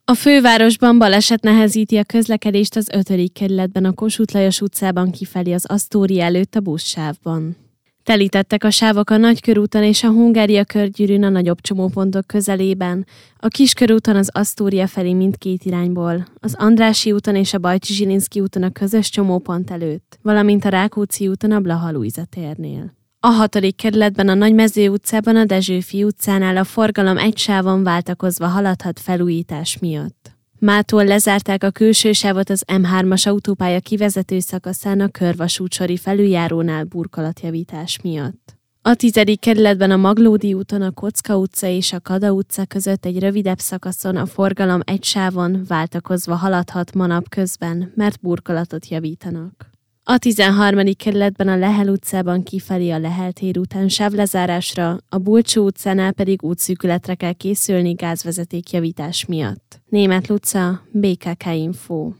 A fővárosban baleset nehezíti a közlekedést az 5. kerületben a Kossuth Lajos utcában kifelé az Astoria előtt a buszsávban. Telítettek a sávok a Nagykörúton és a Hungária körgyűrűn a nagyobb csomópontok közelében, a Kiskörúton az Astoria felé mindkét irányból, az Andrássy úton és a Bajcsy-Zsilinszky úton a közös csomópont előtt, valamint a Rákóczi úton a Blaha Lujza térnél. A 6. kerületben a Nagymező utcában a Dezsőfi utcánál a forgalom egy sávon váltakozva haladhat felújítás miatt. Mától lezárták a külső sávot az M3-as autópálya kivezető szakaszán a körvasútsori felüljárónál burkolatjavítás miatt. A 10. kerületben a Maglódi úton a Kocka utca és a Kada utca között egy rövidebb szakaszon a forgalom egy sávon váltakozva haladhat ma napközben, mert burkolatot javítanak. A 13. kerületben a Lehel utcában kifelé a Lehel tér után sávlezárásra, a Bulcsú utcánál pedig útszűkületre kell készülni gázvezeték javítás miatt. Németh Luca, BKK Info.